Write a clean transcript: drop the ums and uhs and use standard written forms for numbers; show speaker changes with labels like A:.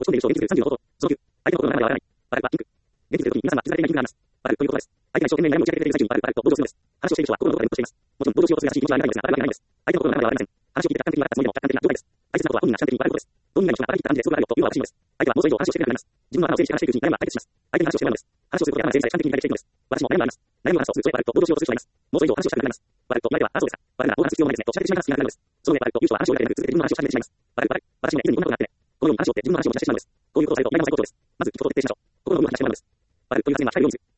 A: 落ち込んでいる人を元気する30のこと。その9、相手の心の中では笑わない。バルはピンク。元気するときに皆さんは気づかれていない理由があります。バルということです。相手が一生懸命に何も打ち明けている最中にバルと同情するのです。話をしている人は心のどこかで無としています。もちろん同情しようとする優しい気持ちはないのですが、バルはないのです。相手の心の中ではありません。話を聞いて客観的に分かったつもりでも客観的な状態です。大切なことは本人が主観的に捉えることです。どんなに人が働いていた感じですごくあるよというのは私のです。相手はもうそれ以上話をしてくれなくなります。自分の頭を整理して話しているうちに悩みは解決します。相手に話をしてもらうのです。話をすることで頭が整理され主観的に理解できていくのです。私も悩みがあります。悩みを話をするとバルと同情しようとする人がいます。もうそれ以上話をしたくなくなります。バルと相手は、あ、そうですか。バルならこう話す必要もないですね。とおっしゃってしまいが好きになるのです。その上バルという人は話をやりたくなく続けて自分の話をし始めてしまいます。私もね、以前にこんなことがあってね。このように話をして自分の話をさせてしまうのです。こういうことをされると意外なまずいことをです。まず聞くことを徹底しましょう。心の部分を話してしまうのです。バルという発言は控えるようにする。